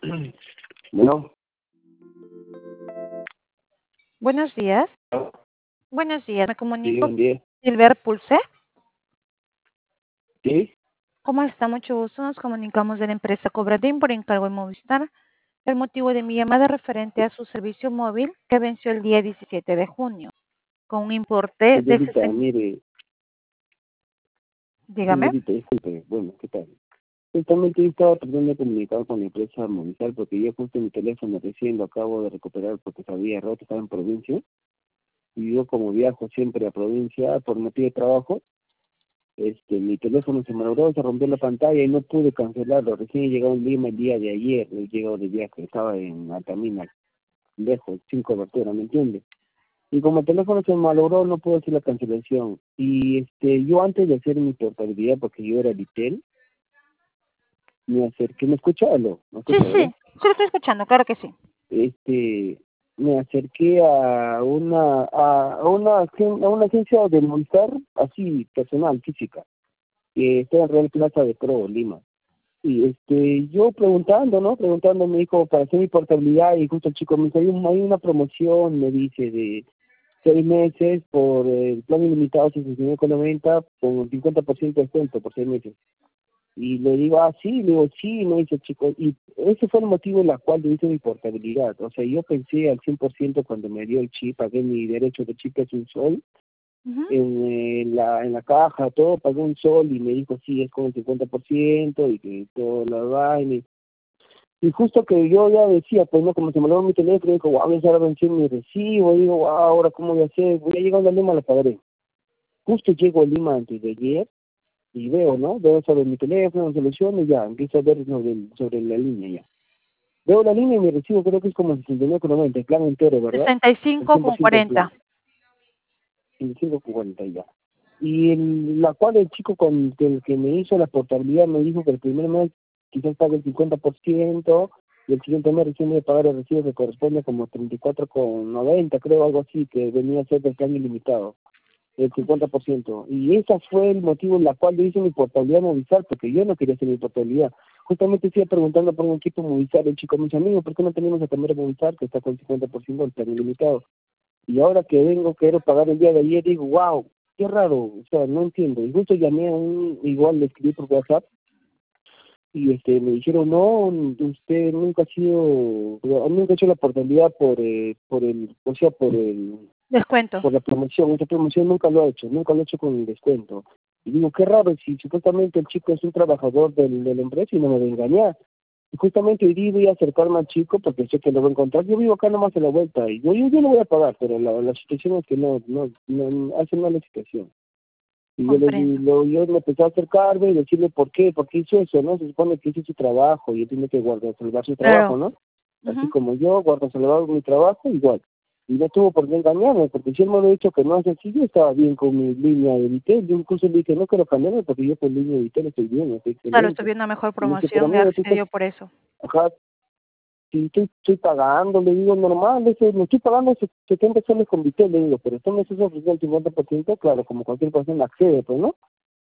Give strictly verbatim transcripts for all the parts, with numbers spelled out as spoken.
Bueno, Buenos días. ah, Buenos días. Me sí, comunico con buen día. Silver Pulse. Sí, ¿Cómo está? Mucho gusto. Nos comunicamos de la empresa Cobradín por encargo de Movistar. El motivo de mi llamada es referente a su servicio móvil que venció el día diecisiete de junio con un importe de señorita, sesenta. mire, Dígame. señorita, disculpe, bueno, ¿qué tal? Justamente yo estaba tratando de comunicar con la empresa Movistar porque yo justo mi teléfono recién lo acabo de recuperar porque se había roto, estaba en provincia, y yo como viajo siempre a provincia por motivo de trabajo, este, mi teléfono se malogró, se rompió la pantalla y no pude cancelarlo. Recién he llegado en Lima el día de ayer, he llegado de viaje, estaba en Altamina, lejos, sin cobertura, ¿me entiende? Y como el teléfono se malogró, no puedo hacer la cancelación. Y este, yo antes de hacer mi portabilidad, porque yo era Vitel, me acerqué, ¿me escucha? Aló, ¿me Sí, escucha, sí. verdad? Sí lo estoy escuchando, claro que sí. Este, me acerqué a una, a una, agen- a una agencia de Movistar, así, personal, física, que está en Real Plaza de Pro, Lima. Y este, yo preguntando, ¿no? Preguntando, me dijo, para hacer mi portabilidad, y justo el chico me dice, hay, un- hay una promoción, me dice, de seis meses por el plan ilimitado sesenta y nueve con noventa con cincuenta por ciento de descuento por seis meses. Y le digo, ah, sí, le digo, sí, me dice el chico. Y ese fue el motivo en el cual yo hice mi portabilidad. O sea, yo pensé al cien por ciento cuando me dio el chip, pagué mi derecho de chip, que es un sol, Ujú. en, eh, la, en la caja, todo, pagué un sol y me dijo, sí, es con el cincuenta por ciento y que todo la vaina. Y y justo que yo ya decía, pues no, como se me dio mi teléfono, digo, wow, ya se va a vencer mi recibo, digo, wow, ahora cómo voy a hacer, voy a llegar a Lima, la pagaré. Justo llego a Lima antes de ayer y veo, ¿no? Veo sobre mi teléfono, soluciones, ya, empiezo a ver sobre, el- sobre la línea ya. Veo la línea y mi recibo creo que es como sesenta y nueve con noventa, el plan entero, ¿verdad? sesenta y El cinco cien por con ciento del plan, cuarenta. sesenta y cinco con cuarenta ya. Y el, la cual el chico con el que me hizo la portabilidad me dijo que el primer mes quizás pague el cincuenta por ciento y el siguiente mes recién voy a pagar el recibo que corresponde como treinta y cuatro con noventa, creo, algo así, que venía a ser del plan ilimitado, el cincuenta por ciento. Y ese fue el motivo en el cual yo hice mi portabilidad Movistar, porque yo no quería hacer mi portabilidad. Justamente estoy preguntando por un equipo Movistar, el chico me dice, amigo, ¿por qué no tenemos a cambiar Movistar, que está con cincuenta por ciento del plan ilimitado? Y ahora que vengo, quiero pagar el día de ayer, digo, wow, qué raro, o sea, no entiendo. Y justo llamé a un, igual le escribí por WhatsApp, y este me dijeron, no, usted nunca ha sido, nunca ha hecho la portabilidad por, eh, por el, o sea, por el, Descuento. por la promoción, esta promoción nunca lo ha hecho, nunca lo ha hecho con el descuento. Y digo, qué raro, si supuestamente el chico es un trabajador del, de la empresa y no me va a engañar. Y justamente hoy día voy a acercarme al chico porque sé que lo voy a encontrar. Yo vivo acá nomás a la vuelta y yo, yo, yo lo voy a pagar, pero la, la situación es que no, no, no hace mala situación. Y yo le di, Comprendo. lo, yo me empecé a acercarme y decirle por qué, por qué hizo eso, ¿no? Se supone que hizo su trabajo y él tiene que guardar, salvar su trabajo, Claro. ¿no? Así Ujú. como yo guardo, salvar mi trabajo, igual. Y no tuvo por qué engañarme, porque si él me lo ha dicho que no es así, yo estaba bien con mi línea de Vitel. Yo incluso le dije, no quiero cambiarme porque yo con línea de Vitel estoy bien, estoy Claro, estoy excelente. viendo una mejor Y me dice, pero promoción y amigo, tú estás, accedió por eso. ajá, si estoy, estoy pagando, le digo, normal, dice, me estoy pagando se- setenta soles con Vitel, le digo, pero esto me estás ofreciendo el cincuenta por ciento, claro, como cualquier persona accede, pues, ¿no?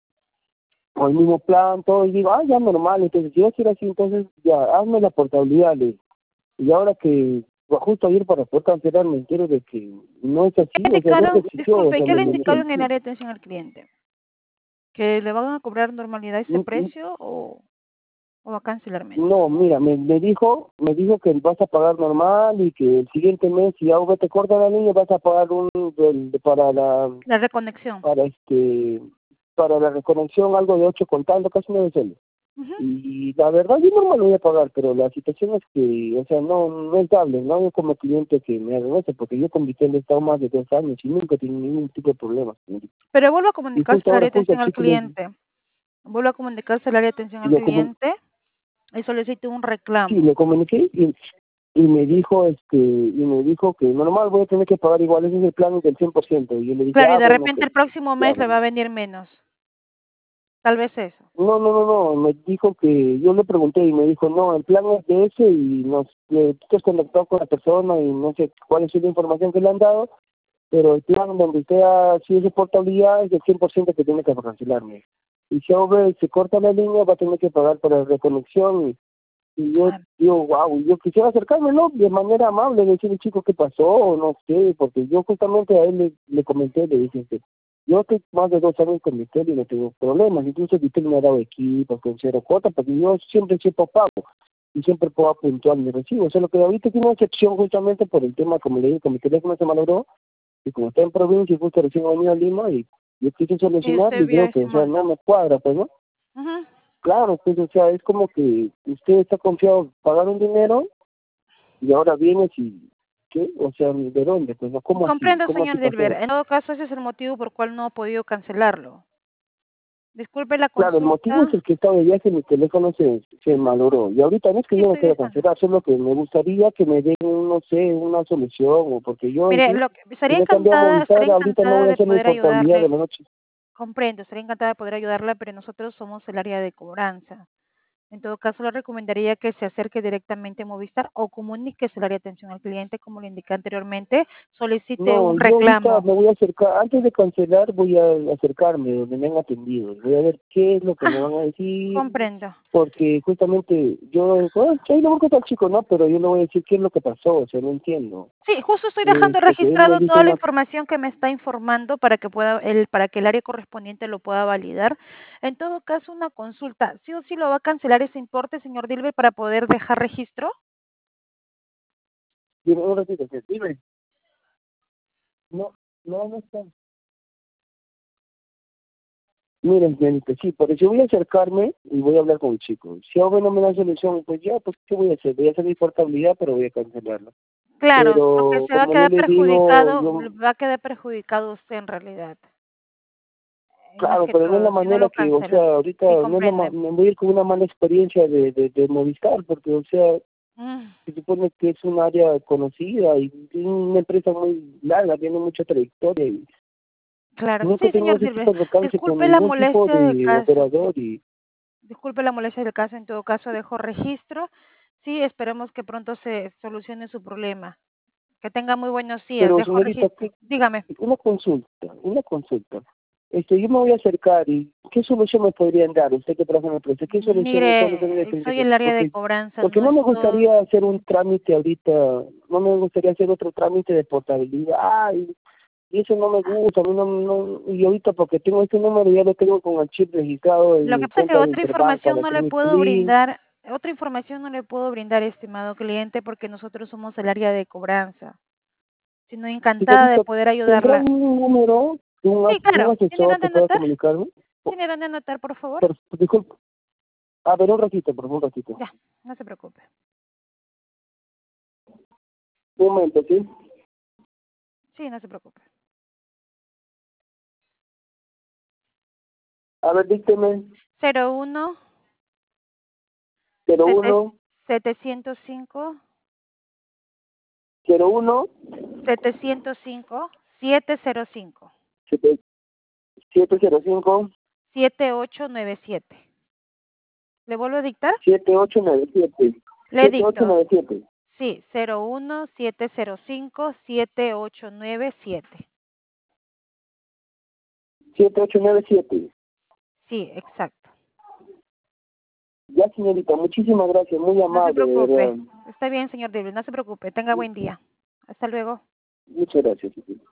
Con el mismo plan, todo, y digo, ah, ya normal, entonces, si va a ser así, entonces, ya, hazme la portabilidad, le digo. Y ahora que, pues, justo ayer para poder cancelar, me entero de que no es ¿Qué así, le o sea, no se indicaron? exigió, o Disculpe, sea, ¿qué me, le me dijeron, indicaron en el área de atención al cliente? ¿Que le van a cobrar normalidad ese "N- n- precio o, o va a cancelar menos? no, mira, me, me dijo, me dijo que vas a pagar normal y que el siguiente mes, si algo te corta la línea, vas a pagar un, del- para la, La reconexión. para este, para la reconexión algo de ocho contando, casi nueve soles. Ujú. Y la verdad yo normal lo voy a pagar, pero la situación es que, o sea, no, no es estable, no hay como cliente que me haga eso, porque yo con Vitel he estado más de dos años y nunca he tenido ningún tipo de problema. Pero vuelvo a Y comunicarse justo al área ahora, de justo el atención al chico le, cliente. Vuelvo a comunicarse al área de atención al le, comun- cliente y solicito un sí, reclamo. le comuniqué y, y me dijo, este, y me dijo que normal voy a tener que pagar igual, ese es el plan del cien por ciento. Y yo le dije, Claro, y ah, de bueno, ok, repente el próximo ya, mes le va a bueno. venir menos. Tal vez eso. No, no, no, no, me dijo que, yo le pregunté y me dijo, no, el plan es de ese y nos, eh, tú te has conectado con la persona y no sé cuál es la información que le han dado, pero el plan donde usted ha sido de portabilidad es del cien por ciento que tiene que cancelarme. Y si ahora se corta la línea va a tener que pagar para la reconexión Y yo Claro. digo, wow, yo quisiera acercarme, ¿no? De manera amable, decirle, chico, ¿qué pasó? O no sé, porque yo justamente a él le, le comenté, le dije, que yo estoy más de dos años con Vitel y no tengo problemas. Incluso Vitel me ha dado equipos con cero cuota, porque yo siempre siempre pago y siempre puedo puntuar mi recibo. O sea, lo que ahorita tiene una excepción justamente por el tema, como le dije, con mi teléfono se malogró, y como está en provincia y justo recién venido a Lima, y yo quise Y solucionar usted y vio creo que, ese o sea, monto. no me cuadra, pues, ¿no? Ujú. Claro, pues, o sea, es como que usted está confiado en pagar un dinero y ahora vienes y, ¿qué? O sea, ¿de dónde? Pues, ¿no? ¿Cómo así? Comprendo, ¿Cómo así señor Dilber. pasó? En todo caso, ese es el motivo por cual no ha podido cancelarlo. Disculpe la Claro, el motivo es consulta. el que estaba de viaje, mi teléfono se, se malogró. Y ahorita no es que Sí, yo no estoy quiera dejando. cancelar, solo que me gustaría que me den, no sé, una solución, o porque yo en Mire, sí, lo que, que estaría me he cambiado a encantada, Movistar, estaría ahorita no encantada voy a de hacer mi poder portabilidad de ayudarle. la noche. Comprendo, estaría encantada de poder ayudarla, pero nosotros somos el área de cobranza. En todo caso, le recomendaría que se acerque directamente a Movistar o comuníquese al área de atención al cliente, como le indiqué anteriormente, solicite No, un yo ahorita reclamo. me voy a acercar, antes de cancelar voy a acercarme donde me han atendido. Voy a ver qué es lo que me Ah, van a decir, comprendo. porque justamente yo, bueno, ahí lo busco al chico, ¿no? Pero yo le voy a decir qué es lo que pasó, o sea, no entiendo. Sí, justo estoy Es dejando porque él me registrado dice toda la una, información que me está informando para que pueda el, para que el área correspondiente lo pueda validar. En todo caso, una consulta. ¿Sí o sí lo va a cancelar ese importe, señor Dilber, para poder dejar registro? dime un ratito, que dime, no, no, no está. Miren, señorita, sí, porque yo voy a acercarme y voy a hablar con el chico. Si ahora no me da solución, pues ya, pues ¿qué voy a hacer? Voy a hacer mi portabilidad, pero voy a cancelarla. Claro, porque Pero se va a como yo quedar le digo, perjudicado, yo, va a quedar perjudicado usted en realidad. Eh, Más claro, que pero no es la todo, si no manera lo que, o sea, cancela. ahorita Sí, no es la ma- comprende. me voy a ir con una mala experiencia de, de, de Movistar, porque, o sea, Mm, se supone que es un área conocida y es una empresa muy larga, tiene mucha trayectoria y claro. nunca he Sí, tenido señor ese Dilber. tipo de recalce con Disculpe la ningún tipo molestia del de caso. operador y, Disculpe la molestia del caso. En todo caso, dejo registro. Sí, esperemos que pronto se solucione su problema. Que tenga muy buenos días. pero Dejo señorita, registro. ¿qué, Dígame. una consulta, una consulta. Este, yo me voy a acercar y ¿qué solución me podrían dar? Usted que trabaja en la empresa, ¿qué solución me puede Mire, soy decir? el área de Porque, cobranza. porque No no me estoy. gustaría hacer un trámite ahorita, no me gustaría hacer otro trámite de portabilidad y, y eso no me gusta, a mí no, no, y ahorita porque tengo este número ya lo tengo con el chip registrado en Lo que mi pasa es que cuenta de otra Interbanca, información la no le Clinic puedo Link. brindar, otra información no le puedo brindar, estimado cliente, porque nosotros somos el área de cobranza. Sino encantada de Señorita, poder ¿tendrá ayudarla. un número de un, Sí, as- de un claro. ¿Tiene asesor dónde que pueda anotar? comunicarme? Por, ¿Tiene dónde anotar, por favor? por- disculpe, a ver, un ratito, por favor, un ratito. Ya, no se preocupe. Un momento, ¿sí? Sí, no se preocupe. A ver, dígame, Cero uno cero sete- uno setecientos cinco cero uno setecientos cinco siete cero cinco siete cero cinco siete ocho nueve siete. ¿Le vuelvo a dictar? siete ocho nueve siete Le siete ocho dicto. nueve siete Sí, cero uno siete cero cinco siete ocho nueve siete. siete ocho nueve siete. Sí, exacto. Ya, señorita, muchísimas gracias, muy No se amable, de preocupe. verdad. Está bien, señor David, no se preocupe. Tenga buen día. Hasta luego. Muchas gracias.